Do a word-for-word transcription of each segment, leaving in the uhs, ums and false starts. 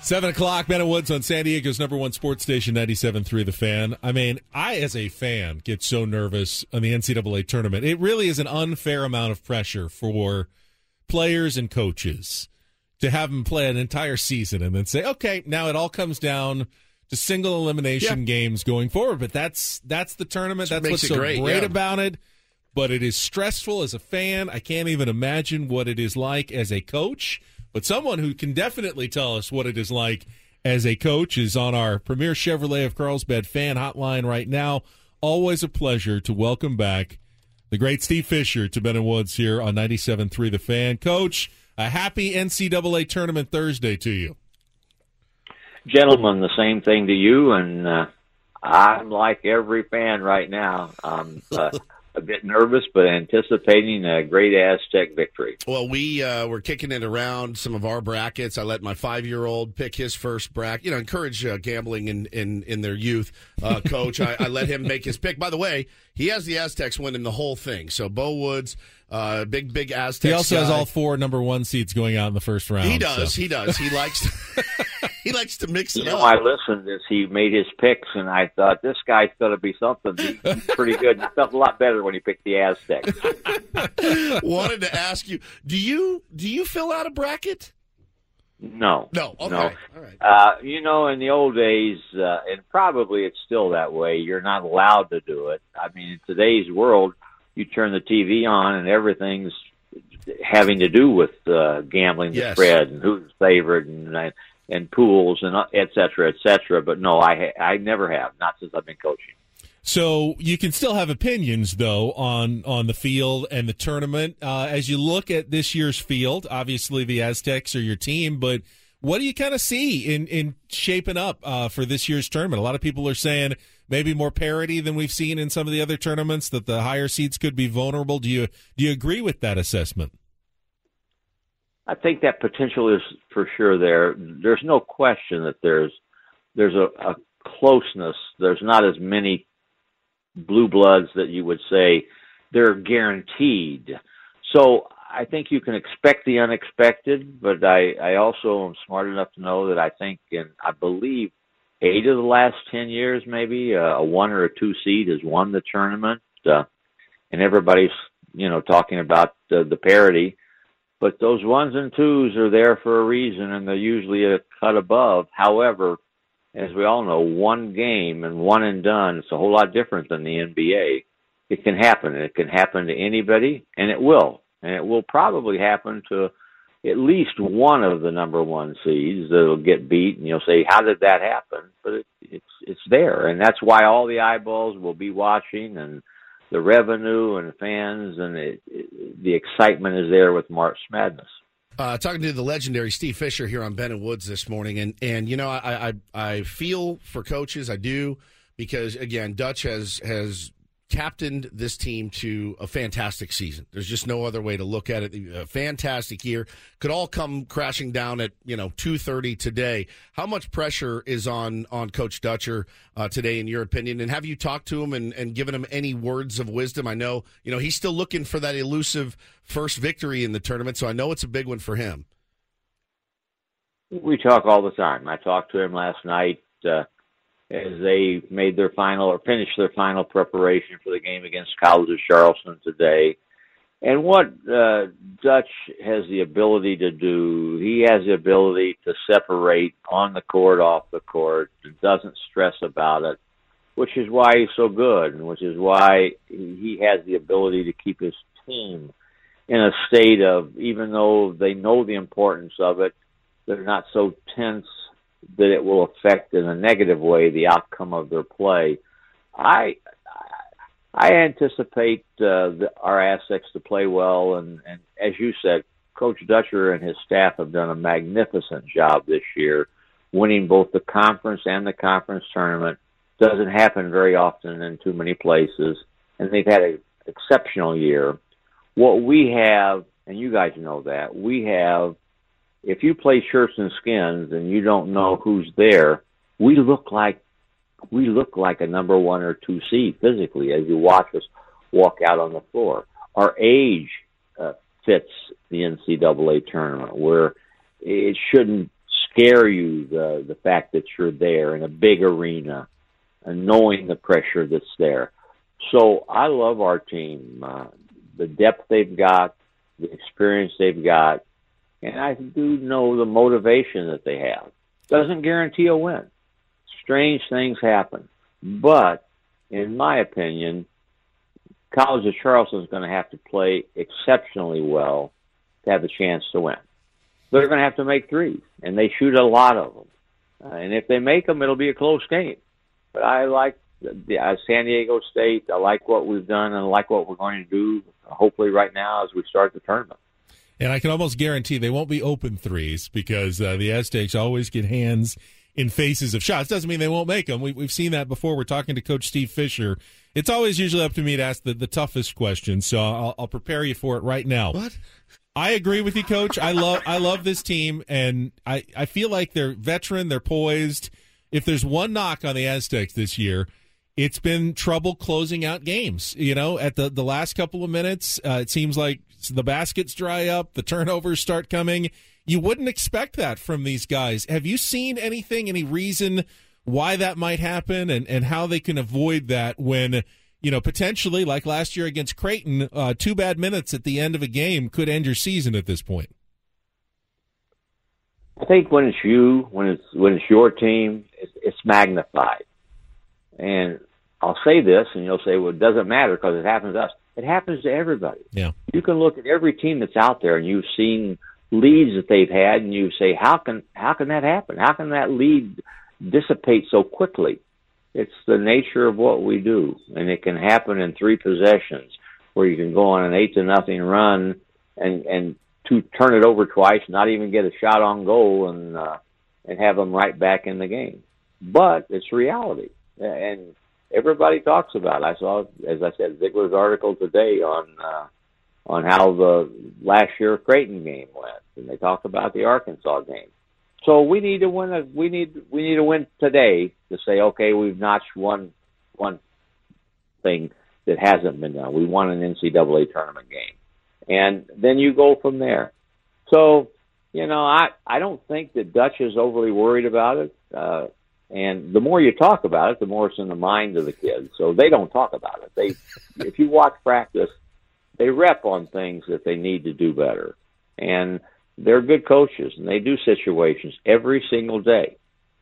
Seven o'clock, Ben and Woods on San Diego's number one sports station, ninety-seven point three The Fan. I mean, I, as a fan, get so nervous on the N C double A tournament. It really is an unfair amount of pressure for players and coaches to have them play an entire season and then say, okay, now it all comes down to single elimination yeah. games going forward. But that's that's the tournament. That's what's so great, great yeah. about it. But it is stressful as a fan. I can't even imagine what it is like as a coach. But someone who can definitely tell us what it is like as a coach is on our Premier Chevrolet of Carlsbad fan hotline right now. Always a pleasure to welcome back the great Steve Fisher to Ben and Woods here on ninety-seven point three The Fan. Coach, a happy N C double A Tournament Thursday to you. Gentlemen, the same thing to you, and uh, I'm like every fan right now. I'm uh, a bit nervous, but anticipating a great Aztec victory. Well, we uh, were kicking it around some of our brackets. I let my five-year-old pick his first bracket. You know, encourage uh, gambling in, in, in their youth. Uh, coach, I, I let him make his pick. By the way, he has the Aztecs winning the whole thing. So Bo Woods, uh, big, big Aztecs He also guy. has all four number one seeds going out in the first round. He does. So. He does. He likes to, he likes to mix it you know, up. I listened as he made his picks, and I thought, this guy's going to be something. He's pretty good. He felt a lot better when he picked the Aztecs. Wanted to ask you, do you do you fill out a bracket? No. No. Okay. No. All right. Uh, you know, in the old days, uh, and probably it's still that way, you're not allowed to do it. I mean, in today's world, you turn the T V on and everything's having to do with uh, gambling, the yes. spread, and who's the favorite, and and pools, and uh, et cetera, et cetera. But no, I ha- I never have, not since I've been coaching. So you can still have opinions, though, on, on the field and the tournament. Uh, as you look at this year's field, obviously the Aztecs are your team, but what do you kind of see in, in shaping up uh, for this year's tournament? A lot of people are saying maybe more parity than we've seen in some of the other tournaments, that the higher seeds could be vulnerable. Do you do you agree with that assessment? I think that potential is for sure there. There's no question that there's there's a, a closeness. There's not as many blue bloods that you would say they're guaranteed. So I think you can expect the unexpected, but I, I also am smart enough to know that I think in, I believe, eight of the last ten years, maybe, uh, a one or a two seed has won the tournament. Uh, and everybody's, you know, talking about uh, the parity. But those ones and twos are there for a reason, and they're usually a cut above. However, as we all know, one game and one and done, it's a whole lot different than the N B A. It can happen, and it can happen to anybody, and it will. And it will probably happen to at least one of the number one seeds that'll get beat, and you'll say, how did that happen? But it, it's it's there, and that's why all the eyeballs will be watching, and the revenue and fans, and it, it, the excitement is there with March Madness. Uh, talking to the legendary Steve Fisher here on Ben and Woods this morning, and and you know I I, I feel for coaches, I do, because again Dutch has has captained this team to a fantastic season. There's just no other way to look at it. A fantastic year could all come crashing down at you know two thirty today. How much pressure is on on Coach Dutcher uh, today, in your opinion? And have you talked to him and, and given him any words of wisdom? I know you know he's still looking for that elusive first victory in the tournament, so I know it's a big one for him. We talk all the time. I talked to him last night uh, as they made their final or finished their final preparation for the game against College of Charleston today. And what uh, Dutch has the ability to do, he has the ability to separate on the court, off the court, and doesn't stress about it, which is why he's so good, and which is why he has the ability to keep his team in a state of, even though they know the importance of it, they're not so tense that it will affect in a negative way the outcome of their play. I I anticipate uh, the, our Aztecs to play well, and, and as you said, Coach Dutcher and his staff have done a magnificent job this year, winning both the conference and the conference tournament. Doesn't happen very often in too many places, and they've had an exceptional year. What we have, and you guys know that, we have, if you play shirts and skins and you don't know who's there, we look like we look like a number one or two seed physically as you watch us walk out on the floor. Our age uh, fits the N C double A tournament, where it shouldn't scare you, the the fact that you're there in a big arena and knowing the pressure that's there. So I love our team, uh, the depth they've got, the experience they've got, and I do know the motivation that they have. Doesn't guarantee a win. Strange things happen. But, in my opinion, College of Charleston is going to have to play exceptionally well to have a chance to win. They're going to have to make threes, and they shoot a lot of them. Uh, and if they make them, it'll be a close game. But I like the, uh, San Diego State. I like what we've done, and I like what we're going to do, hopefully right now as we start the tournament. And I can almost guarantee they won't be open threes because uh, the Aztecs always get hands in faces of shots. Doesn't mean they won't make them. We, we've seen that before. We're talking to Coach Steve Fisher. It's always usually up to me to ask the, the toughest question, so I'll, I'll prepare you for it right now. What? I agree with you, Coach. I love I love this team, and I, I feel like they're veteran, they're poised. If there's one knock on the Aztecs this year, it's been trouble closing out games. You know, at the, the last couple of minutes, uh, it seems like the baskets dry up, the turnovers start coming. You wouldn't expect that from these guys. Have you seen anything, any reason why that might happen, and, and how they can avoid that when, you know, potentially, like last year against Creighton, uh, two bad minutes at the end of a game could end your season at this point? I think when it's you, when it's when it's your team, it's, it's magnified. And I'll say this, and you'll say, well, it doesn't matter because it happens to us. It happens to everybody. Yeah. You can look at every team that's out there, and you've seen leads that they've had, and you say, how can how can that happen? How can that lead dissipate so quickly? It's the nature of what we do, and it can happen in three possessions where you can go on an eight to nothing run and and to turn it over twice, not even get a shot on goal, and uh, and have them right back in the game. But it's reality, and everybody talks about it. I saw, as I said, Ziegler's article today on uh, on how the last year Creighton game went, and they talked about the Arkansas game. So we need to win. A, we need we need to win today to say, okay, we've notched one one thing that hasn't been done. We won an N C double A tournament game, and then you go from there. So you know, I I don't think that Dutch is overly worried about it. Uh, and the more you talk about it, the more it's in the mind of the kids. So they don't talk about it. They, if you watch practice, they rep on things that they need to do better, and they're good coaches, and they do situations every single day,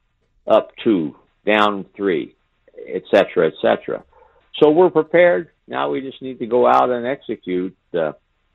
up two, down three, et cetera, et cetera. So we're prepared. Now we just need to go out and execute. Uh,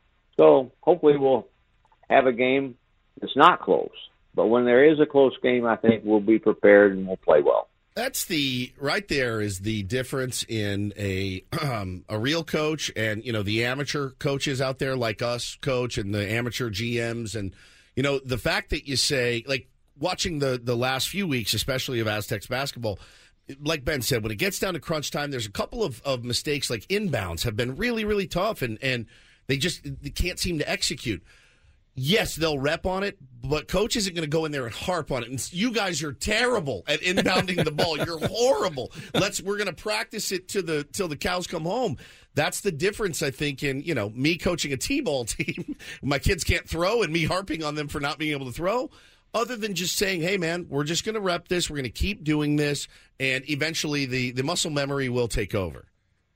so hopefully we'll have a game that's not close. But when there is a close game, I think we'll be prepared and we'll play well. That's the right there is the difference in a um, a real coach and, you know, the amateur coaches out there like us, coach, and the amateur G Ms. And, you know, the fact that you say, like, watching the, the last few weeks, especially of Aztecs basketball, like Ben said, when it gets down to crunch time, there's a couple of, of mistakes, like inbounds have been really, really tough, and, and they just they can't seem to execute. Yes, they'll rep on it, but coach isn't going to go in there and harp on it. And you guys are terrible at inbounding the ball. You're horrible. Let's we're going to practice it to the till the cows come home. That's the difference, I think, in, you know, me coaching a T-ball team. My kids can't throw, and me harping on them for not being able to throw. Other than just saying, hey, man, we're just going to rep this. We're going to keep doing this, and eventually the, the muscle memory will take over.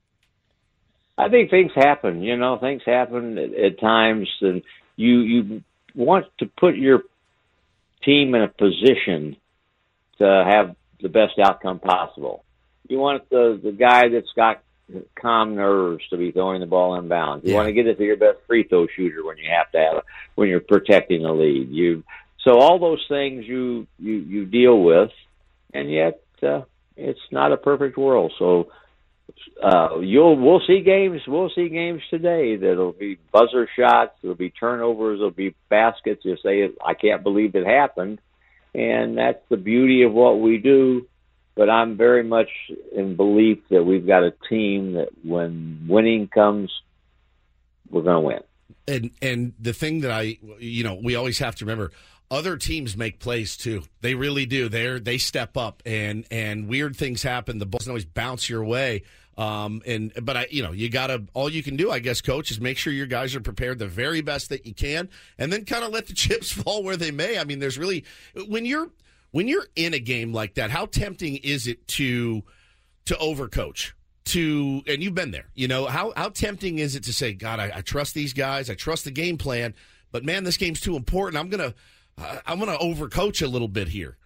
I think things happen. You know, things happen at, at times, and You you want to put your team in a position to have the best outcome possible. You want the, the guy that's got calm nerves to be throwing the ball inbounds. You yeah. want to get it to your best free throw shooter when you have to have when you're protecting the lead. You so all those things you you, you deal with, and yet uh, it's not a perfect world. So. Uh, you'll we'll see games. We'll see games today that'll be buzzer shots. There'll be turnovers. There'll be baskets. You say, I can't believe it happened, and that's the beauty of what we do. But I'm very much in belief that we've got a team that when winning comes, we're going to win. And and the thing that I, you know, we always have to remember, other teams make plays too. They really do. They they step up, and and weird things happen. The ball doesn't always bounce your way. Um, and but I, you know, you gotta. All you can do, I guess, Coach, is make sure your guys are prepared the very best that you can, and then kind of let the chips fall where they may. I mean, there's really when you're when you're in a game like that, how tempting is it to to overcoach? To and you've been there. You know how how tempting is it to say, God, I, I trust these guys. I trust the game plan, but man, this game's too important. I'm gonna. I'm going to overcoach a little bit here.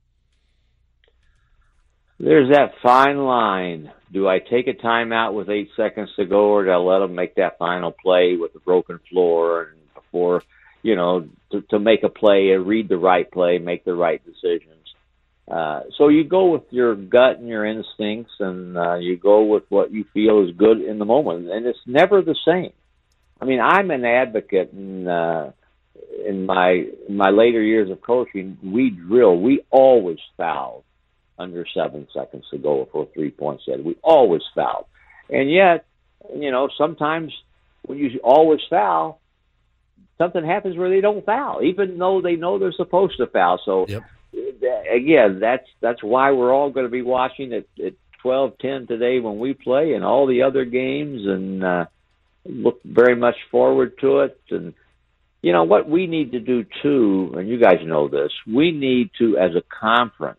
There's that fine line. Do I take a timeout with eight seconds to go, or do I let them make that final play with the broken floor and before, you know, to, to make a play and read the right play, make the right decisions? Uh, so you go with your gut and your instincts, and uh, you go with what you feel is good in the moment, and it's never the same. I mean, I'm an advocate, and uh, in my in my later years of coaching, we drill. We always fouled under seven seconds to go for a three-point set. We always fouled. And yet, you know, sometimes when you always foul, something happens where they don't foul, even though they know they're supposed to foul. So, yep. again, that's that's why we're all going to be watching at, at twelve ten today when we play and all the other games, and uh, look very much forward to it. And you know, what we need to do, too, and you guys know this, we need to, as a conference,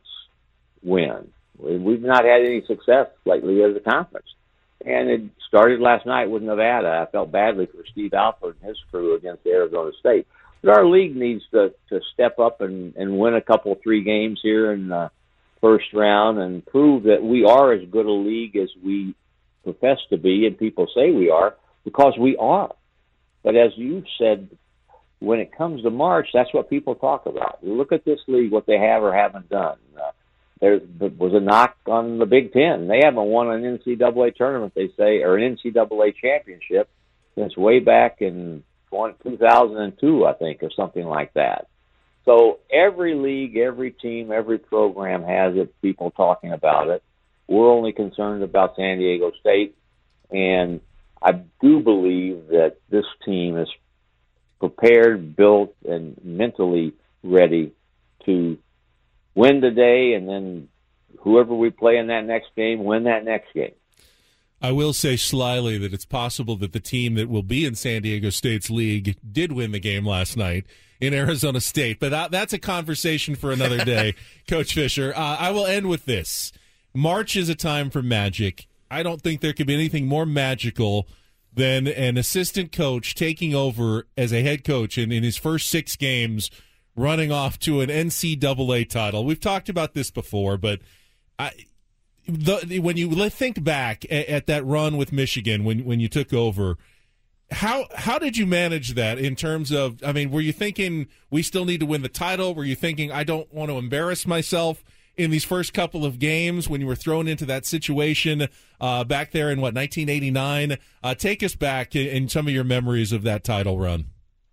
win. We've not had any success lately as a conference. And it started last night with Nevada. I felt badly for Steve Alford and his crew against Arizona State. But our league needs to, to step up and, and win a couple, three games here in the first round and prove that we are as good a league as we profess to be and people say we are, because we are. But as you said, when it comes to March, that's what people talk about. You look at this league, what they have or haven't done. Uh, there was a knock on the Big Ten. They haven't won an N C double A tournament, they say, or an N C double A championship since way back in two thousand two, I think, or something like that. So every league, every team, every program has it, people talking about it. We're only concerned about San Diego State, and I do believe that this team is prepared, built, and mentally ready to win today, and then whoever we play in that next game, win that next game. I will say slyly that it's possible that the team that will be in San Diego State's league did win the game last night in Arizona State, but that, that's a conversation for another day, Coach Fisher. Uh, I will end with this. March is a time for magic. I don't think there could be anything more magical than an assistant coach taking over as a head coach and in his first six games running off to an N C double A title. We've talked about this before, but I, the, when you think back at, at that run with Michigan when, when you took over, how how did you manage that in terms of, I mean, were you thinking we still need to win the title? Were you thinking I don't want to embarrass myself in these first couple of games when you were thrown into that situation uh, back there in, what, nineteen eighty-nine? Uh, take us back in, in some of your memories of that title run.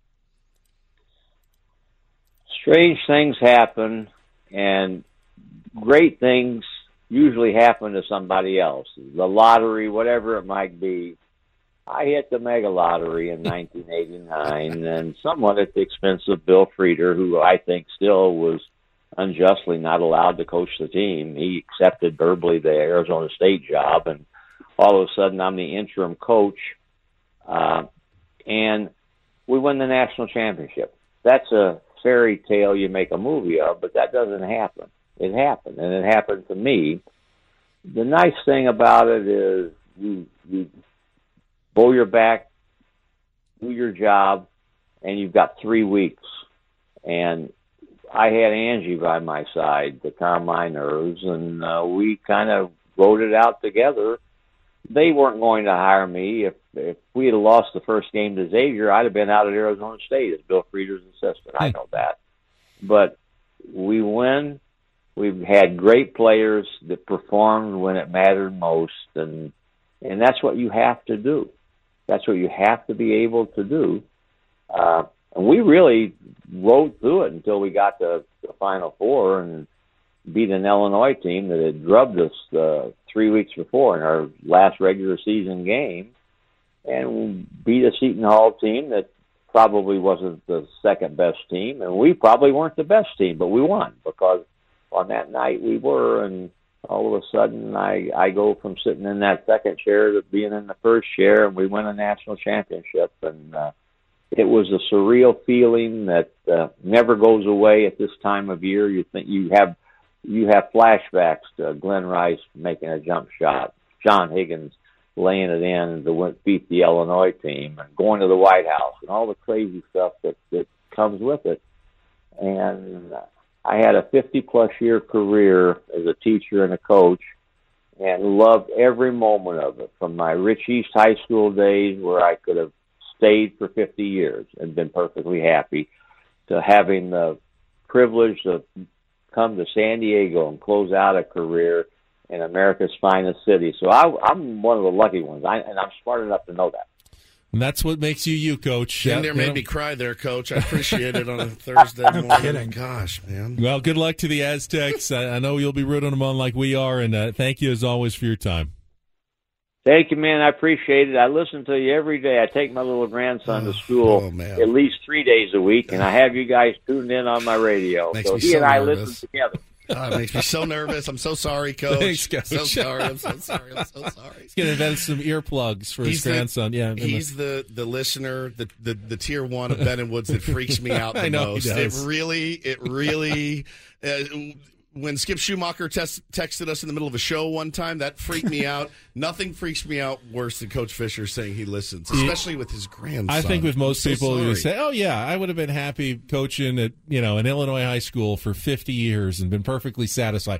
Strange things happen, and great things usually happen to somebody else. The lottery, whatever it might be. I hit the mega lottery in nineteen eighty-nine, and somewhat at the expense of Bill Frieder, who I think still was unjustly not allowed to coach the team. He accepted verbally the Arizona State job, and all of a sudden I'm the interim coach, uh, and we win the national championship. That's a fairy tale you make a movie of, but that doesn't happen. It happened, and it happened to me. The nice thing about it is you, you bow your back, do your job, and you've got three weeks. And I had Angie by my side to calm my nerves, and uh, we kind of wrote it out together. They weren't going to hire me. If if we had lost the first game to Xavier, I'd have been out at Arizona State as Bill Frieder's assistant. I know that. But we win. We've had great players that performed when it mattered most, and and that's what you have to do. That's what you have to be able to do. Uh, and we really rode through it until we got to the Final Four and beat an Illinois team that had drubbed us uh, three weeks before in our last regular season game, and beat a Seton Hall team that probably wasn't the second best team, and we probably weren't the best team, but we won because on that night we were, and all of a sudden I, I go from sitting in that second chair to being in the first chair, and we win a national championship, and uh, it was a surreal feeling that uh, never goes away at this time of year. You think you have you have flashbacks to Glenn Rice making a jump shot, John Higgins laying it in to win, beat the Illinois team, and going to the White House, and all the crazy stuff that, that comes with it. And I had a fifty-plus year career as a teacher and a coach, and loved every moment of it, from my Rich East High School days where I could have stayed for fifty years and been perfectly happy, to having the privilege to come to San Diego and close out a career in America's finest city. So I, I'm one of the lucky ones, I, and I'm smart enough to know that. And that's what makes you you, Coach. Been there, made know. me cry there, Coach. I appreciate it on a Thursday morning. No kidding. Gosh, man. Well, good luck to the Aztecs. I, I know you'll be rooting them on like we are, and uh, thank you as always for your time. Thank you, man. I appreciate it. I listen to you every day. I take my little grandson to school oh, at least three days a week, and I have you guys tuned in on my radio. Makes so me he so and I nervous. listen together. Oh, it makes me so nervous. I'm so sorry, Coach. Thanks, Coach. So sorry. I'm so sorry. I'm so sorry. He's going to invent some earplugs for he's his grandson. The, yeah, he's the, the listener, the, the the tier one of Ben and Woods that freaks me out the I know most. He does. It really, it really. Uh, when Skip Schumacher test, texted us in the middle of a show one time, that freaked me out. Nothing freaks me out worse than Coach Fisher saying he listens, especially with his grandson. I think with most I'm people, so you say, "Oh yeah, I would have been happy coaching at you know an Illinois high school for fifty years and been perfectly satisfied."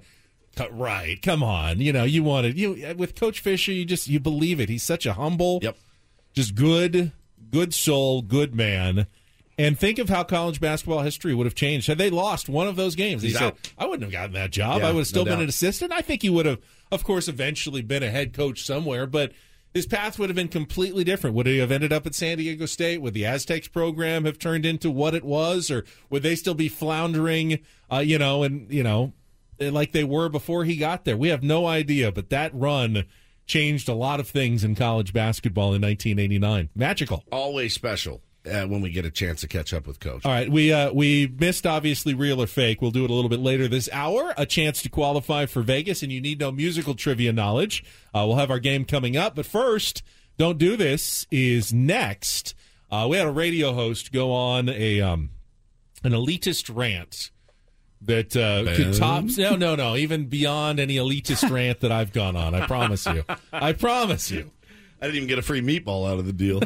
Right? Come on, you know you wanted you with Coach Fisher. You just you believe it. He's such a humble, yep, just good, good soul, good man. And think of how college basketball history would have changed had they lost one of those games. He He's said, out. I wouldn't have gotten that job. Yeah, I would have still no been doubt. an assistant. I think he would have, of course, eventually been a head coach somewhere, but his path would have been completely different. Would he have ended up at San Diego State? Would the Aztecs program have turned into what it was? Or would they still be floundering, uh, you know, and, you know, like they were before he got there? We have no idea, but that run changed a lot of things in college basketball in nineteen eighty-nine. Magical. Always special. Uh, when we get a chance to catch up with Coach. All right, we uh, we missed, obviously, Real or Fake. We'll do it a little bit later this hour. A chance to qualify for Vegas, and you need no musical trivia knowledge. Uh, we'll have our game coming up. But first, Don't Do This is next. Uh, we had a radio host go on a um, an elitist rant that uh, could top... No, no, no, even beyond any elitist rant that I've gone on. I promise you. I promise you. I didn't even get a free meatball out of the deal.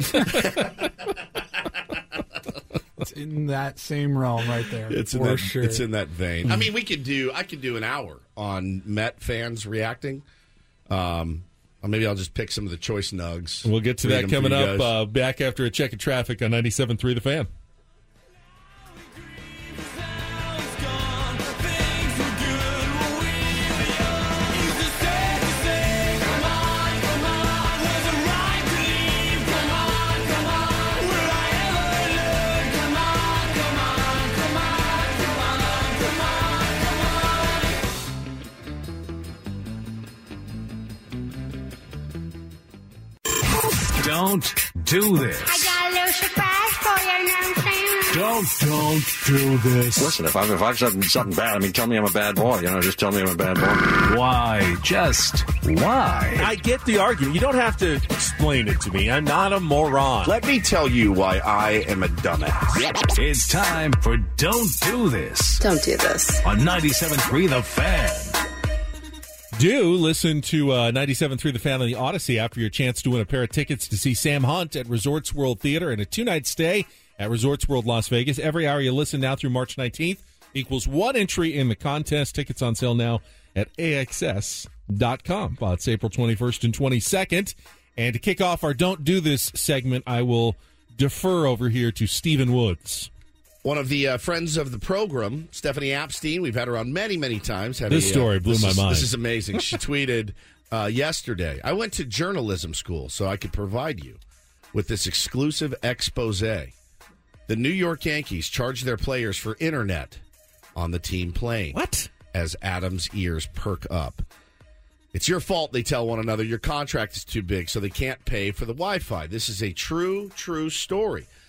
It's in that same realm right there. It's in for that, sure. It's in that vein. I mean, we could do. I could do an hour on Met fans reacting. Um, or maybe I'll just pick some of the choice nugs. We'll get to read that them for coming you up. guys. Uh, back after a check of traffic on ninety-seven point three The Fan. Don't do this. I got a little surprise for you, you know what I'm saying? Don't, don't do this. Listen, if I've, if I've said something bad, I mean, tell me I'm a bad boy. You know, just tell me I'm a bad boy. Why? Just why? I get the argument. You don't have to explain it to me. I'm not a moron. Let me tell you why I am a dumbass. It's time for Don't Do This Don't do this. on ninety-seven point three The Fan. Do listen to uh, ninety-seven point three The Fan on the Odyssey after your chance to win a pair of tickets to see Sam Hunt at Resorts World Theater and a two-night stay at Resorts World Las Vegas. Every hour you listen now through March nineteenth equals one entry in the contest. Tickets on sale now at A X S dot com. Well, it's April twenty-first and twenty-second. And to kick off our Don't Do This segment, I will defer over here to Stephen Woods. One of the uh, friends of the program, Stephanie Apstein, we've had her on many, many times. Had This a, story uh, blew this my is, mind. This is amazing. She tweeted uh, yesterday, I went to journalism school so I could provide you with this exclusive expose. The New York Yankees charge their players for internet on the team plane. What? As Adam's ears perk up. It's your fault, they tell one another. Your contract is too big, so they can't pay for the Wi-Fi. This is a true, true story.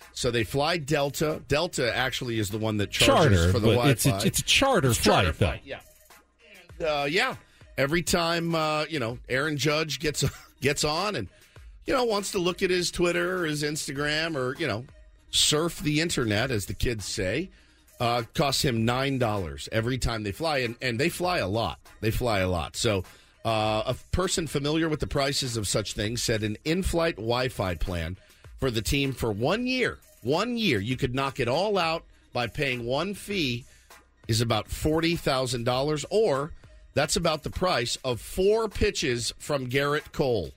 So they fly Delta. Delta actually is the one that charges Charter, for the but Wi-Fi. it's a, it's a charter It's flight, charter though. flight, yeah. And, uh, yeah, every time, uh, you know, Aaron Judge gets gets on and, you know, wants to look at his Twitter or his Instagram or, you know, surf the internet, as the kids say, uh, costs him nine dollars every time they fly. And, and they fly a lot. They fly a lot. So uh, a person familiar with the prices of such things said an in-flight Wi-Fi plan for the team for one year, one year, you could knock it all out by paying one fee is about forty thousand dollars, or that's about the price of four pitches from Garrett Cole.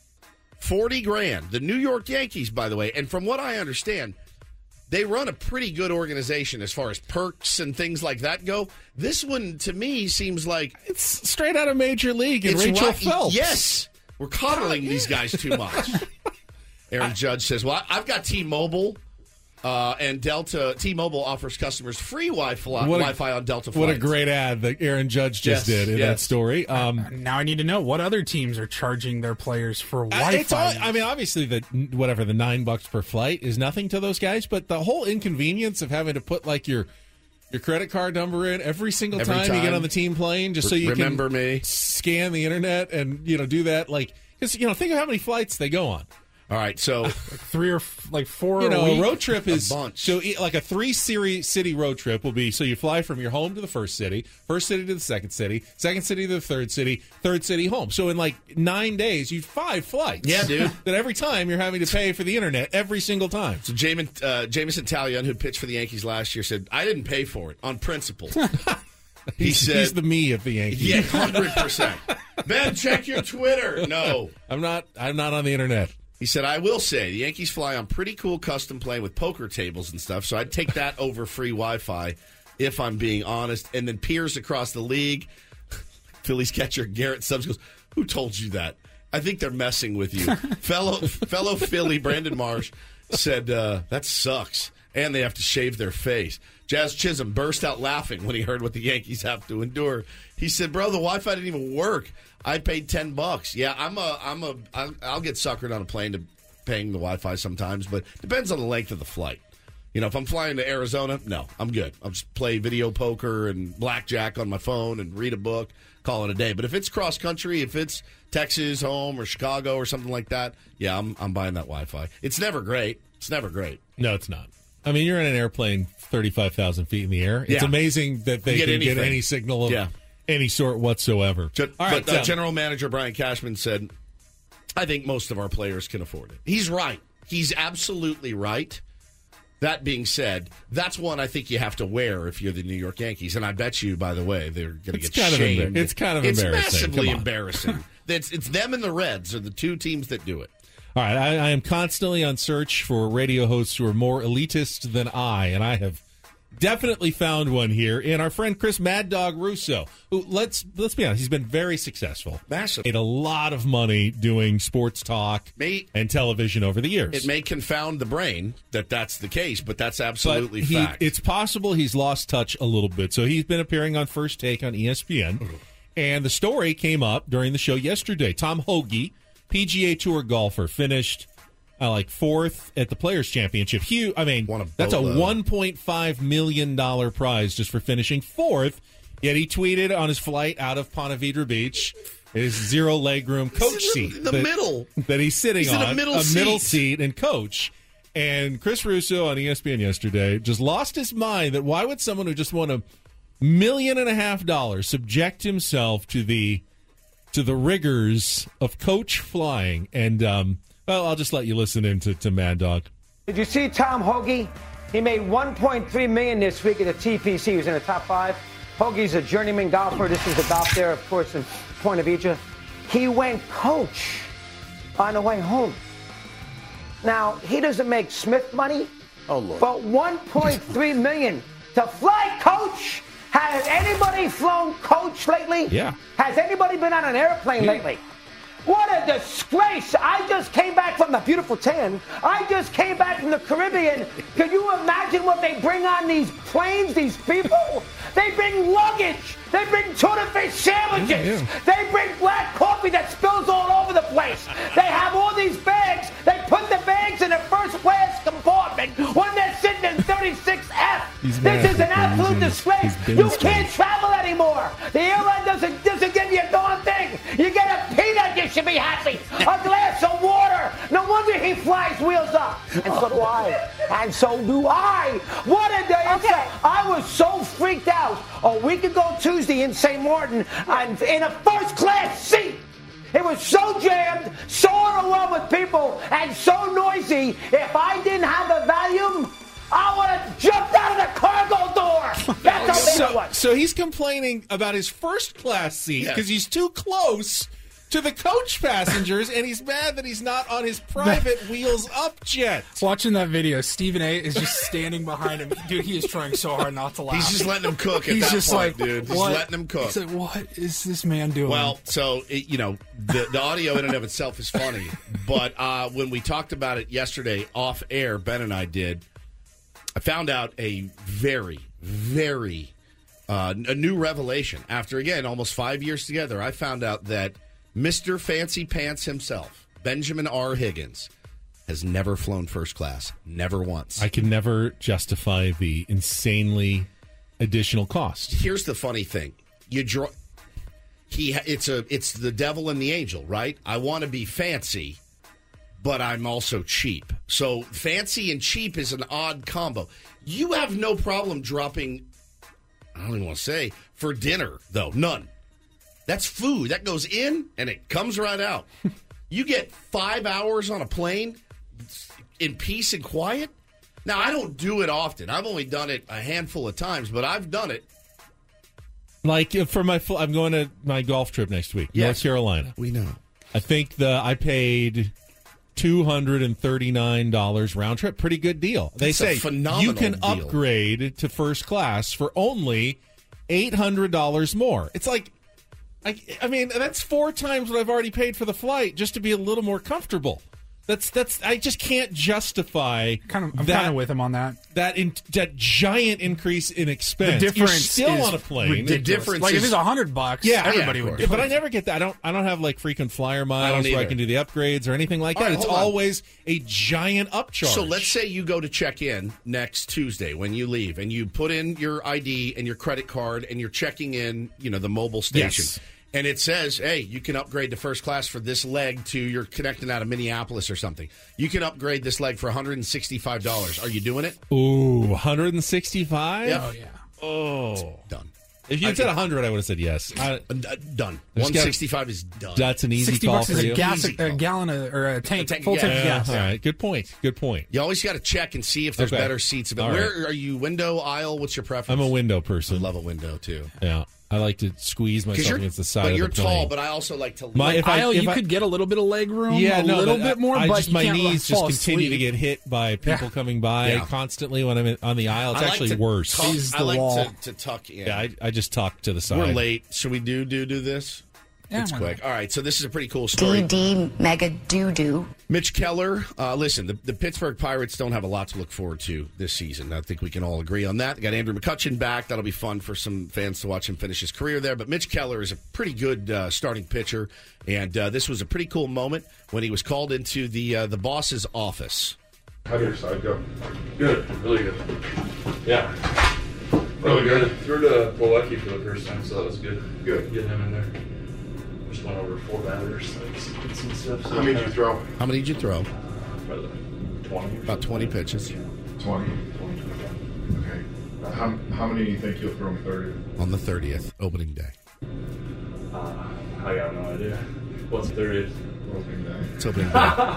forty grand. The New York Yankees, by the way, and from what I understand, they run a pretty good organization as far as perks and things like that go. This one, to me, seems like It's straight out of Major League and it's Rachel right- Phelps. Yes. We're coddling these guys too much. Aaron Judge says, well, I've got T-Mobile, uh, and Delta. T-Mobile offers customers free Wi-Fi, What a- Wi-Fi on Delta flights. What a great ad that Aaron Judge just Yes, did in yes. that story. Um, Now I need to know what other teams are charging their players for Uh, Wi-Fi. It's all, I mean, obviously, the whatever the nine bucks per flight is nothing to those guys, but the whole inconvenience of having to put like your your credit card number in every single Every time, you time. get on the team plane, just so you Remember can me. scan the internet and you know do that. Like, because you know, think of how many flights they go on. All right, so Three or f- like four. You know, a, a week. road trip is bunch. so e- like a three city city road trip will be so you fly from your home to the first city, first city to the second city, second city to the third city, third city home. So in like nine days, you five flights. Yeah, dude. That every time you're having to pay for the internet every single time. So Jamin, uh, Jamison Talion, who pitched for the Yankees last year, said, I didn't pay for it on principle. He He's, said, he's the me of the Yankees. yeah, one hundred percent. Ben, check your Twitter. No. I'm not. I'm not on the internet. He said, I will say, the Yankees fly on pretty cool custom plane with poker tables and stuff, so I'd take that over free Wi-Fi if I'm being honest. And then peers across the league, Phillies catcher Garrett Stubbs goes, who told you that? I think they're messing with you. fellow fellow Philly Brandon Marsh said, uh, that sucks. And they have to shave their face. Jazz Chisholm burst out laughing when he heard what the Yankees have to endure. He said, bro, the Wi-Fi didn't even work. I paid ten bucks. Yeah, I'm a, I'm a, I'll, I'll get suckered on a plane to paying the Wi-Fi sometimes, but depends on the length of the flight. You know, if I'm flying to Arizona, no, I'm good. I'll just play video poker and blackjack on my phone and read a book, call it a day. But if it's cross country, if it's Texas home or Chicago or something like that, yeah, I'm, I'm buying that Wi-Fi. It's never great. It's never great. No, it's not. I mean, you're in an airplane thirty-five thousand feet in the air. It's Yeah. amazing that they You get can anything. get any signal of Yeah. any sort whatsoever. Gen- All right, but uh, so- General Manager Brian Cashman said, I think most of our players can afford it. He's right. He's absolutely right. That being said, that's one I think you have to wear if you're the New York Yankees. And I bet you, by the way, they're going to It's get kind of shamed. embar- it's kind of it's embarrassing. massively Come on. embarrassing. it's, it's them and the Reds are the two teams that do it. All right, I, I am constantly on search for radio hosts who are more elitist than I, and I have definitely found one here in our friend Chris Mad Dog Russo, who let's let's be honest, he's been very successful, Massive. made a lot of money doing sports talk May- and television over the years. It may confound the brain that that's the case, but that's But absolutely he, fact. it's possible he's lost touch a little bit. So he's been appearing on First Take on E S P N, and the story came up during the show yesterday. Tom Hoagie, P G A Tour golfer, finished uh, like fourth at the Players Championship. Huge. I mean, Won a that's a boatload. one point five million dollars prize just for finishing fourth. Yet he tweeted on his flight out of Ponte Vedra Beach, his zero legroom coach He's in seat, the that, middle. that he's sitting He's in on, a middle seat. middle seat and coach. And Chris Russo on E S P N yesterday just lost his mind that why would someone who just won a million and a half dollars subject himself to the to the rigors of coach flying? And um, well, I'll just let you listen in to, to Mad Dog. Did you see Tom Hoagie? He made one point three million dollars this week at the T P C. He was in the top five. Hoagie's a journeyman golfer. This is the golf there, of course, in Point Vedra. He went coach on the way home. Now, he doesn't make Smith money, Oh, Lord. but one point three million dollars to fly coach. Has anybody flown coach lately? Yeah. Has anybody been on an airplane lately? What a disgrace. I just came back from the beautiful tan. I just came back from the Caribbean. Can you imagine what they bring on these planes, these people? They bring luggage. They bring tuna fish sandwiches. Yeah, yeah. They bring black coffee that spills all over the place. They have all these bags. They put the bags in the first class compartment He's This mad is for an absolute losing disgrace. his bin You space. can't travel anymore. The airline doesn't doesn't give you a darn thing. You get a peanut, you should be happy. A glass of water. No wonder he flies wheels up. And so do I. And so do I. What a day. Okay. I was so freaked out a week ago Tuesday in Saint Martin and in a first class seat. It was so jammed, so overwhelmed with people, and so noisy. If I didn't have the volume, I would have jumped out of the cargo door. That's how big it So, was. so he's complaining about his first class seat because he's too close to the coach passengers, and he's mad that he's not on his private wheels up jet. Watching that video, Stephen A. is just standing behind him. Dude, he is trying so hard not to laugh. He's just letting him cook at He's that just point, like, dude. He's what? letting him cook. He's like, what is this man doing? Well, so, it, you know, the, the audio in and of itself is funny. But uh, when we talked about it yesterday off air, Ben and I did, I found out a very, very, uh, a new revelation. After, again, almost five years together, I found out that Mister Fancy Pants himself, Benjamin R. Higgins, has never flown first class. Never once. I can never justify the insanely additional cost. Here's the funny thing. You draw he it's a it's the devil and the angel, right? I want to be fancy, but I'm also cheap. So fancy and cheap is an odd combo. You have no problem dropping, I don't even want to say, for dinner, though. None. That's food. That goes in and it comes right out. You get five hours on a plane in peace and quiet. Now, I don't do it often. I've only done it a handful of times, but I've done it. Like uh, for my, fl- I'm going to my golf trip next week, Yes. North Carolina. We know. I think the I paid two hundred and thirty nine dollars round trip. Pretty good deal. They That's a say phenomenal you can deal. upgrade to first class for only eight hundred dollars more. It's like, I, I mean, that's four times what I've already paid for the flight just to be a little more comfortable. That's that's I just can't justify kind of, I'm that kind of with him on that. that in, that giant increase in expense. The difference You're still is on a plane. ridiculous. The difference like is- if it's a hundred bucks, Yeah, everybody yeah, would of do but it. I never get that. I don't. I don't have like frequent flyer miles don't where I either. can do the upgrades or anything like All that. right, It's hold on. always a giant upcharge. So let's say you go to check in next Tuesday when you leave, and you put in your I D and your credit card, and you're checking in, you know, the mobile station. Yes. And it says, hey, you can upgrade to first class for this leg to you're connecting out of Minneapolis or something. You can upgrade this leg for one hundred sixty-five dollars. Are you doing it? Ooh, one hundred sixty-five. Yep. Oh yeah. Oh, Done. if you had said one hundred, I would have said yes. I, Uh, d- done. There's one sixty-five is done. that's an easy Sixty call bucks for is you. a gas, Easy a call. gallon of, or a tank, A tank of full tank of gas. gas. All right, good point. Good point. You always got to check and see if there's Okay. better seats. But All where are you? Window, aisle? What's your preference? I'm a window I person. love a window too. Yeah, I like to squeeze Because myself you're, against the side but of you're the plane. tall, but I also like to. My- like, if I- Aisle, you I- could get a little bit of leg room, Yeah, a no, little but bit more, I but just you my can't knees just fall continue to asleep. get hit by people Yeah. coming by Yeah. constantly when I'm in, on the aisle. It's I like actually to worse. tuck- Squeeze I the like wall. to, to tuck in. Yeah, I, I just talk to the side. We're late. Should we do do do this? Yeah, it's why quick. All right, so this is a pretty cool story. D D mega doo doo. Mitch Keller, uh, listen, the, the Pittsburgh Pirates don't have a lot to look forward to this season. I think we can all agree on that. They got Andrew McCutchen back. That'll be fun for some fans to watch him finish his career there. But Mitch Keller is a pretty good uh, starting pitcher, and uh, this was a pretty cool moment when he was called into the uh, the boss's office. How did your side go? Good, really good. Yeah, really good. Threw to Polecki for the first time, so that was good. Good, getting him in there. Just went over four batters, like sequence and stuff. So How many did you throw? How many did you throw? Probably like twenty. Or About twenty pitches twenty. Okay. How, how many do you think you'll throw on the thirtieth? on the thirtieth, opening day. Uh, I got no idea. What's the thirtieth? Opening day. It's opening day.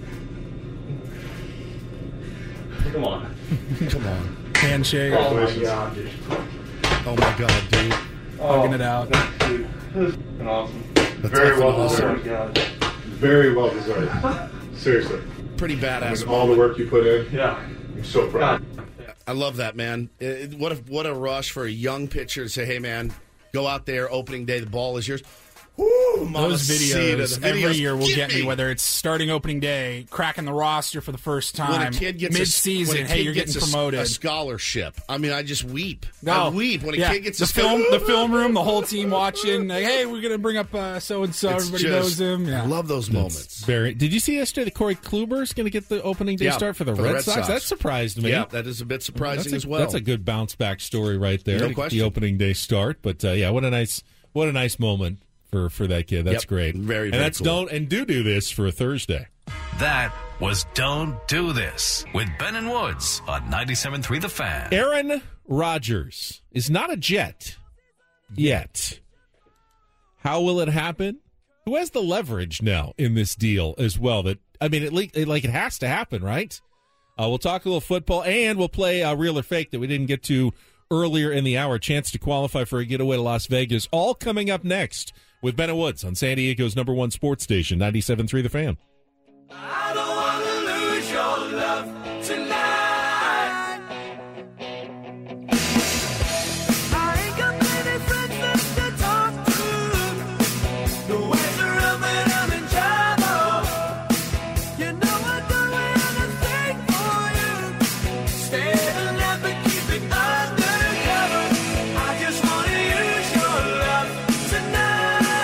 Come on. Come on. Handshake, Oh my god, dude. Oh, my God, dude. hugging it out. Dude, this has been awesome. That's Very well awesome. Oh my deserved. god. Very well deserved. Seriously. Pretty badass. With all the work you put in, Yeah. I'm so proud. I love that, man. It- what a what a rush for a young pitcher to say, "Hey, man, go out there, opening day. The ball is yours." Woo, Those videos, videos every year will get get me. me. Whether it's starting opening day, cracking the roster for the first time, When a kid gets mid-season, a, when a hey, kid you're gets getting a, promoted. a scholarship. I mean, I just weep. No. I weep when a yeah. kid gets the a film. scholarship. The film room, the whole team watching. Like, hey, we're gonna bring up uh, so and so. Everybody just, knows him. Yeah. I love those That's moments. Very. Did you see yesterday that Corey Kluber is going to get the opening day Yeah, start for the, for Red, the Red Sox? Sox. That surprised me. Yeah, that is a bit surprising that's a, as well. That's a good bounce back story right there. No to get question. The opening day start, but uh, yeah, what a nice, what a nice moment for, for that kid. That's Yep. great. Very, and very that's cool. don't and do do this for a Thursday. That was Don't Do This with Ben and Woods on ninety-seven point three The Fan. Aaron Rodgers is not a Jet yet. How will it happen? Who has the leverage now in this deal as well? That I mean, it, le- it like it has to happen, right? Uh, we'll talk a little football, and we'll play uh, Real or Fake that we didn't get to earlier in the hour. Chance to qualify for a getaway to Las Vegas. All coming up next with Ben and Woods on San Diego's number one sports station, ninety-seven point three The Fan. I don't want to lose your love tonight. I ain't got many friends left to talk to. The ways are up and I'm in trouble. You know I'd do anything for you. Stay alive but keep it undercover. I just want to use your love tonight.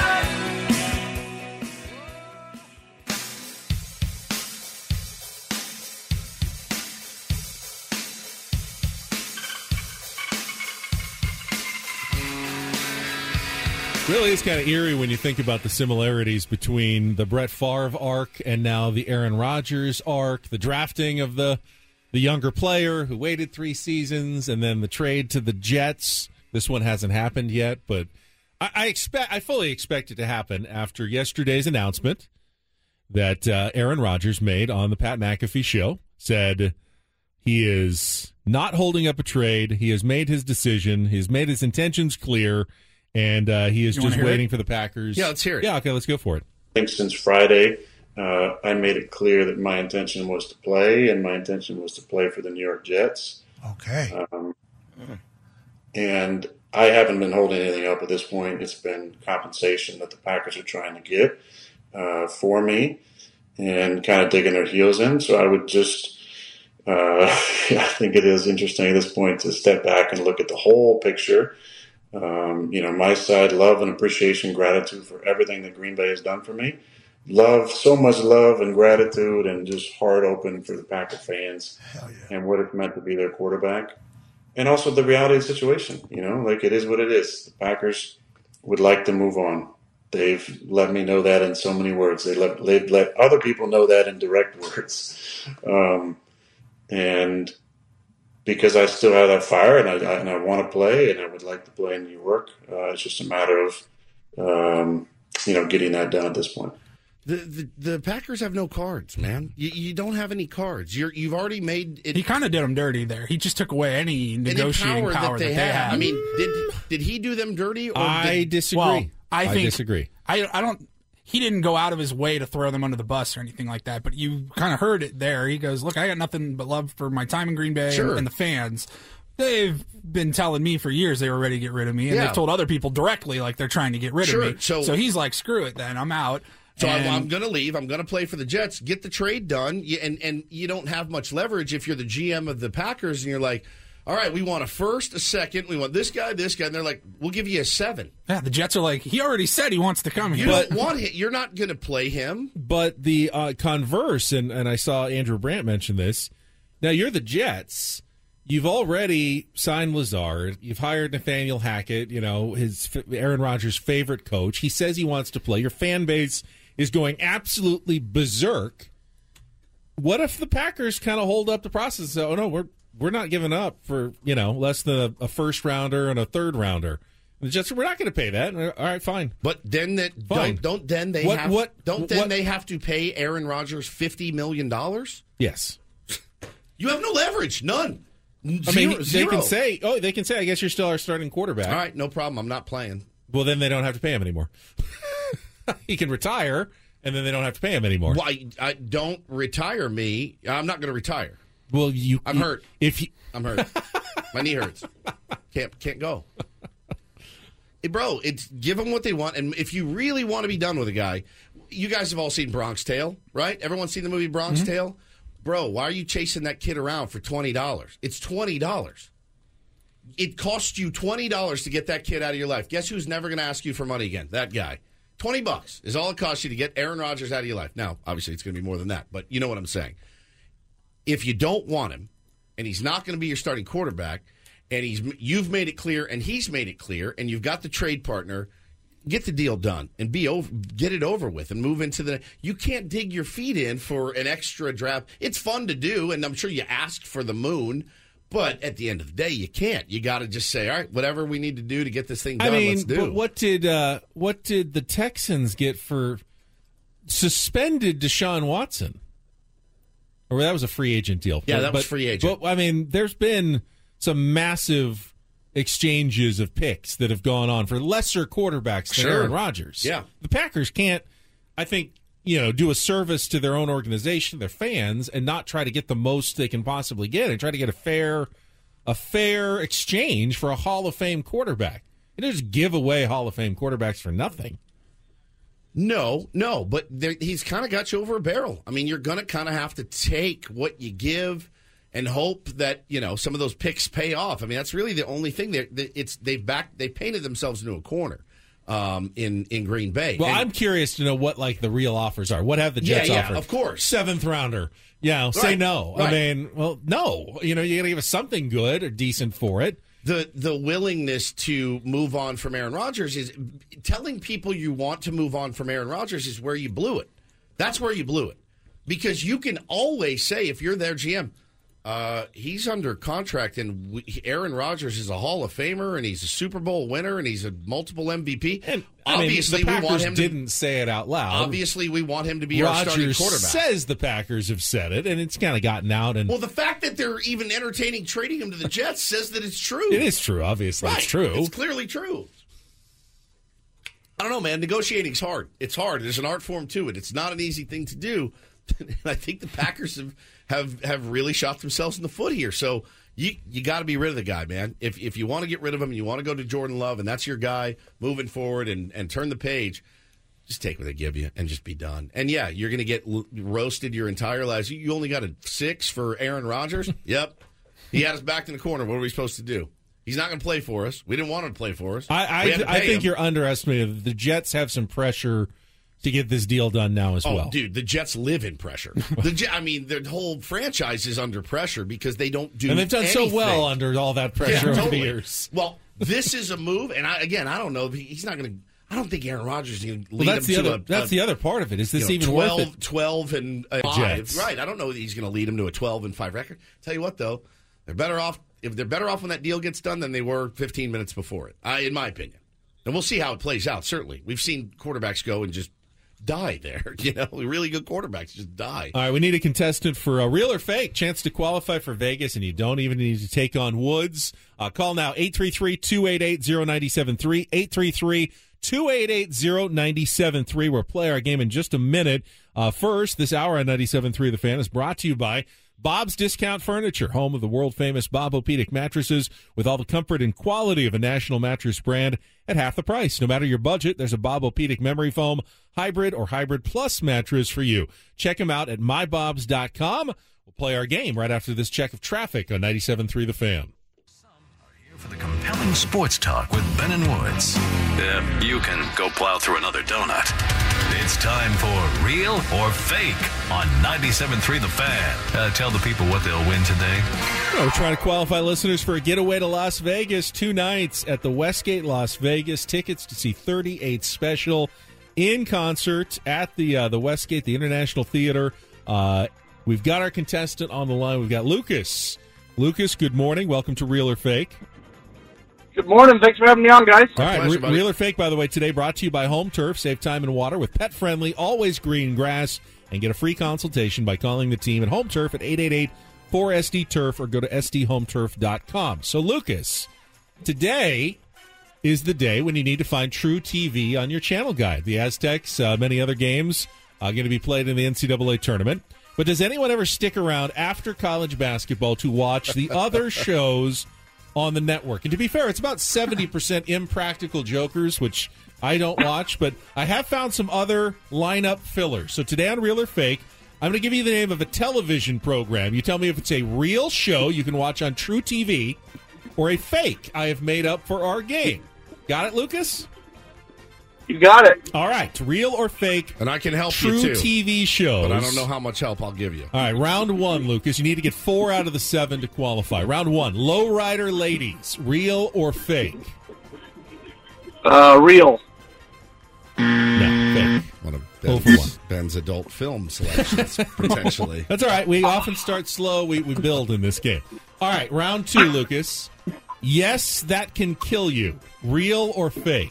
Really is kind of eerie when you think about the similarities between the Brett Favre arc and now the Aaron Rodgers arc, the drafting of the the younger player who waited three seasons, and then the trade to the Jets. This one hasn't happened yet, but I, I expect I fully expect it to happen after yesterday's announcement that uh, Aaron Rodgers made on the Pat McAfee show. Said he is not holding up a trade. He has made his decision. He has made his intentions clear. And uh, he is You just wanna hear waiting it? for the Packers. Yeah, let's hear it. Yeah, okay, let's go for it. I think since Friday, uh, I made it clear that my intention was to play, and my intention was to play for the New York Jets. Okay. Um, and I haven't been holding anything up at this point. It's been compensation that the Packers are trying to get uh, for me and kind of digging their heels in. So I would just, uh, I think it is interesting at this point to step back and look at the whole picture. Um, you know, my side, love and appreciation, gratitude for everything that Green Bay has done for me. Love, so much love and gratitude, and just heart open for the Packer fans and what it's meant to be their quarterback. And also the reality of the situation, you know, like it is what it is. The Packers would like to move on. They've let me know that in so many words. They let, they've let other people know that in direct words. Um, and because I still have that fire and I, I, and I want to play and I would like to play in New York. Uh, it's just a matter of, um, you know, getting that done at this point. The, the the Packers have no cards, man. You, you don't have any cards. You're, you've already made it. He kind of did them dirty there. He just took away any negotiating any power, power that they, that they have. had. I mean, did did he do them dirty? Or I did, disagree. Well, I, I think, disagree. I, I don't. He didn't go out of his way to throw them under the bus or anything like that. But you kind of heard it there. He goes, "Look, I got nothing but love for my time in Green Bay Sure. and, and the fans. They've been telling me for years they were ready to get rid of me, and Yeah. they've told other people directly like they're trying to get rid Sure. of me. So- So he's like, screw it, then I'm out." So I'm, And- I'm going to leave. I'm going to play for the Jets. Get the trade done, You- and and you don't have much leverage if you're the G M of the Packers, and you're like, all right, we want a first, a second, we want this guy, this guy, and they're like, we'll give you a seven. Yeah, the Jets are like, he already said he wants to come You here. don't want him. You're not going to play him. But the uh, converse, and, and I saw Andrew Brandt mention this. Now, you're the Jets. You've already signed Lazard. You've hired Nathaniel Hackett, you know, his Aaron Rodgers' favorite coach. He says he wants to play. Your fan base is going absolutely berserk. What if the Packers kind of hold up the process and say, oh, no, we're we're not giving up for, you know, less than a, a first rounder and a third rounder. The Jets, we're not going to pay that. All right, fine. But then that Fine. don't don't then they What- have what- don't then what- they have to pay Aaron Rodgers fifty million dollars? Yes. You have no leverage, none. I mean, Zero- they zero. can say, oh, they can say, I guess you're still our starting quarterback. All right, no problem. I'm not playing. Well, then they don't have to pay him anymore. He can retire, and then they don't have to pay him anymore. Well, I, I don't retire me. I'm not going to retire. Well, you. I'm you- hurt. If you, I'm hurt. My knee hurts. Can't can't go. Hey, bro, it's give them what they want. And if you really want to be done with a guy, you guys have all seen Bronx Tale, right? Everyone's seen the movie Bronx mm-hmm. Tale? Bro, why are you chasing that kid around for twenty dollars? It's twenty dollars. It costs you twenty dollars to get that kid out of your life. Guess who's never going to ask you for money again? That guy. twenty bucks is all it costs you to get Aaron Rodgers out of your life. Now, obviously, it's going to be more than that, but you know what I'm saying. If you don't want him, and he's not going to be your starting quarterback, and he's you've made it clear, and he's made it clear, and you've got the trade partner, get the deal done and be over, get it over with, and move into the. You can't dig your feet in for an extra draft. It's fun to do, and I'm sure you asked for the moon. But at the end of the day, you can't. You got to just say, all right, whatever we need to do to get this thing done, I mean, let's do. But what did uh, what did the Texans get for suspended Deshaun Watson? Or that was a free agent deal. Yeah, but, that was but, free agent. But, I mean, there's been some massive exchanges of picks that have gone on for lesser quarterbacks than Sure. Aaron Rodgers. Yeah. The Packers can't, I think, you know, do a service to their own organization, their fans, and not try to get the most they can possibly get and try to get a fair a fair exchange for a Hall of Fame quarterback. You don't just give away Hall of Fame quarterbacks for nothing. No, no, but there, he's kind of got you over a barrel. I mean, you're going to kind of have to take what you give and hope that, you know, some of those picks pay off. I mean, that's really the only thing. They're, it's they've back they painted themselves into a corner um, in in Green Bay. Well, and, I'm curious to know what like the real offers are. What have the Jets yeah, yeah, offered? of course, seventh rounder. Yeah, say right, no. Right. I mean, well, no. You know, you got to give us something good or decent for it. The the willingness to move on from Aaron Rodgers is telling people you want to move on from Aaron Rodgers is where you blew it. That's where you blew it. Because you can always say, if you're their G M, uh, he's under contract and we, Aaron Rodgers is a Hall of Famer and he's a Super Bowl winner and he's a multiple M V P. And obviously, I mean, the Packers we want him to, didn't say it out loud. Obviously, we want him to be our starting Rodgers quarterback. says the Packers have said it, and it's kind of gotten out. And well, the fact that they're even entertaining trading him to the Jets says that it's true. It is true, obviously. Right. It's true. It's clearly true. I don't know, man. Negotiating's hard. It's hard. There's an art form to it. It's not an easy thing to do. And I think the Packers have, have, have really shot themselves in the foot here. So you you got to be rid of the guy, man. If if you want to get rid of him and you want to go to Jordan Love and that's your guy moving forward and, and turn the page, just take what they give you and just be done. And, yeah, you're going to get l- roasted your entire lives. You, you only got a six for Aaron Rodgers? Yep. He had us backed in the corner. What are we supposed to do? He's not going to play for us. We didn't want him to play for us. I, I, I think him. You're underestimating. The Jets have some pressure to get this deal done now as oh, well. Dude, the Jets live in pressure. the Je- I mean, their whole franchise is under pressure because they don't do And they've done anything. so well under all that pressure yeah, over totally. the years. Well, this is a move, and I, again, I don't know. He's not going to. I don't think Aaron Rodgers is going to lead well, that's him the to other, a. That's a, the other part of it. Is this you know, even twelve, worth it? twelve and uh, five. Jets. Right. I don't know that he's going to lead him to a twelve and five record. Tell you what, though, they're better off if they're better off when that deal gets done than they were fifteen minutes before it. I, in my opinion, and we'll see how it plays out. Certainly, we've seen quarterbacks go and just die there. You know, really good quarterbacks just die. All right, we need a contestant for a real or fake chance to qualify for Vegas, and you don't even need to take on Woods. Uh, call now eight three three, two eight eight, zero nine seven three, eight three three, two eight eight, zero nine seven three. We'll play our game in just a minute. Uh, first, this hour on ninety-seven point three The Fan is brought to you by Bob's Discount Furniture, home of the world-famous Bob-O-Pedic mattresses with all the comfort and quality of a national mattress brand at half the price. No matter your budget, there's a Bob-O-Pedic memory foam, hybrid, or hybrid plus mattress for you. Check them out at my bobs dot com. We'll play our game right after this check of traffic on ninety-seven point three The Fan. For the compelling sports talk with Ben and Woods. Yeah, you can go plow through another donut. It's time for Real or Fake on ninety-seven point three The Fan. Uh, tell the people what they'll win today. Well, we're trying to qualify listeners for a getaway to Las Vegas. Two nights at the Westgate Las Vegas. Tickets to see thirty-eight Special in concert at the uh, the Westgate, the International Theater. Uh, we've got our contestant on the line. We've got Lucas. Lucas, good morning. Welcome to Real or Fake. Good morning. Thanks for having me on, guys. All right, pleasure, Re- Real or Fake, by the way, today brought to you by Home Turf. Save time and water with pet-friendly, always green grass, and get a free consultation by calling the team at Home Turf at eight eight eight, four S D turf or go to s d home turf dot com. So, Lucas, today is the day when you need to find True T V on your channel guide. The Aztecs, uh, many other games, are going to be played in the N C double A tournament. But does anyone ever stick around after college basketball to watch the other shows on the network. And to be fair, it's about seventy percent Impractical Jokers, which I don't watch, but I have found some other lineup fillers. So today on Real or Fake, I'm going to give you the name of a television program. You tell me if it's a real show you can watch on True T V or a fake I have made up for our game. Got it, Lucas? You got it. All right, real or fake. And I can help True you, too. T V shows. But I don't know how much help I'll give you. All right, round one, Lucas. You need to get four out of the seven to qualify. Round one, lowrider ladies, real or fake? Uh, real. No, fake. One of Oh, Ben's, for one. Ben's adult film selections, potentially. That's all right. We often start slow. We, we build in this game. All right, round two, Lucas. Yes, that can kill you. Real or fake?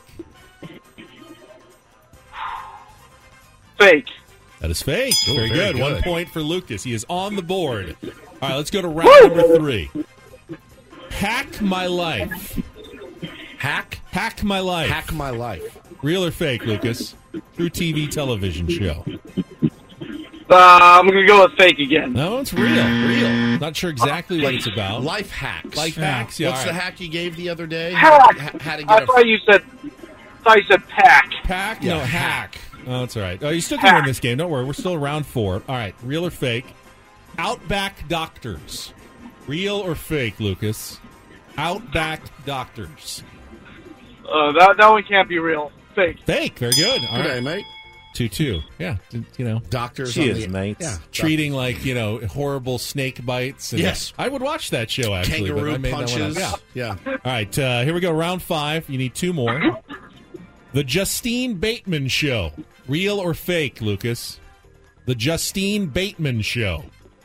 Fake. That is fake. Ooh, very, very good. One good. point for Lucas. He is on the board. All right, let's go to round number three. Hack My Life. Hack? Hack My Life. Hack My Life. Real or fake, Lucas? True T V television show. Uh, I'm going to go with fake again. No, it's real. Real. Not sure exactly what it's about. Life hacks. Life hacks, yeah. What's all the right. hack you gave the other day? Hack. How, how to get I a thought you said. I thought you said pack. Pack? Yeah, no, hack. Oh, that's all right. Oh, you still can win this game. Don't worry. We're still round four. All right. Real or fake? Outback Doctors. Real or fake, Lucas? Outback Doctors. Uh, that that one can't be real. Fake. Fake. Very good. All Good right. day, mate. two two. Yeah. You know. Doctors Cheers, on the, mates. Yeah, Treating like, you know, horrible snake bites. And Yes. I would watch that show, actually. but I kangaroo made that one punches. up. Yeah. All right, uh, here we go. Round five. You need two more. The Justine Bateman Show. Real or fake, Lucas? The Justine Bateman Show.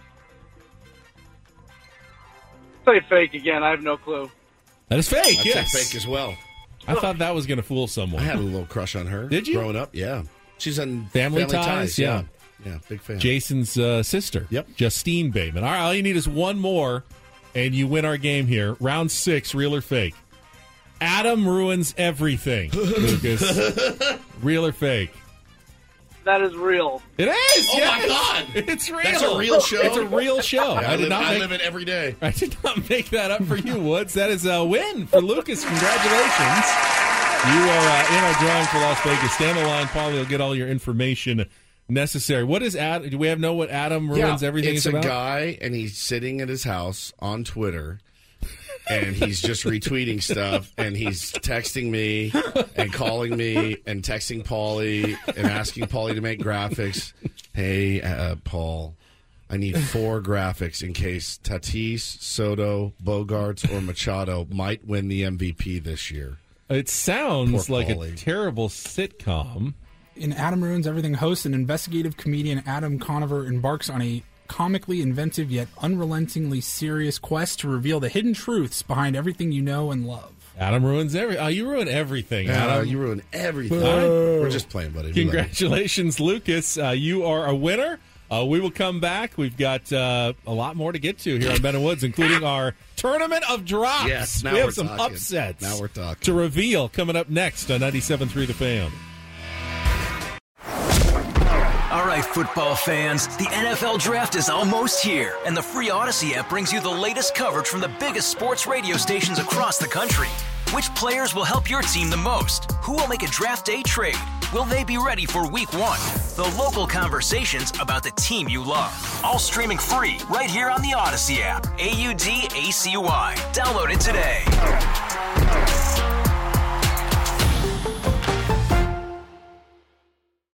Say fake again. I have no clue. That is fake, I'd yes. say fake as well. I thought that was going to fool someone. I had a little crush on her. Did you? Growing up, yeah. She's on Family Family, Ties, Ties. yeah. yeah. Yeah, big fan. Jason's uh, sister. Yep. Justine Bateman. All right, all you need is one more, and you win our game here. Round six, real or fake? Adam ruins everything, Lucas. Real or fake? That is real. It is. Oh, yes. my God. It's real. That's a real show? It's a real show. Yeah, I, I did live, not I make, live it every day. I did not make that up for you, Woods. That is a win for Lucas. Congratulations. You are uh, in our drawing for Las Vegas. Stand on the line, Paulie will get all your information necessary. What is Adam? Do we have know what Adam ruins yeah, everything it's is about? a guy, and he's sitting at his house on Twitter, and he's just retweeting stuff, and he's texting me and calling me and texting Paulie and asking Paulie to make graphics. Hey, uh, Paul, I need four graphics in case Tatis, Soto, Bogarts, or Machado might win the M V P this year. It sounds Poor like Paulie. a terrible sitcom. In Adam Ruins Everything host, an investigative comedian Adam Conover embarks on a comically inventive yet unrelentingly serious quest to reveal the hidden truths behind everything you know and love. Adam ruins every. Oh, you ruin everything. Yeah, Adam. you ruin everything. Whoa. We're just playing, buddy. We love you. Congratulations, Lucas. Uh, you are a winner. Uh, we will come back. We've got uh, a lot more to get to here on Ben and Woods, including our Tournament of Drops. Yes, now we have we're some talking. upsets Now we're talking. to reveal coming up next on ninety-seven point three The Fan. All right, football fans, the N F L Draft is almost here, and the free Odyssey app brings you the latest coverage from the biggest sports radio stations across the country. Which players will help your team the most? Who will make a draft day trade? Will they be ready for week one? The local conversations about the team you love. All streaming free right here on the Odyssey app. A U D A C Y. Download it today.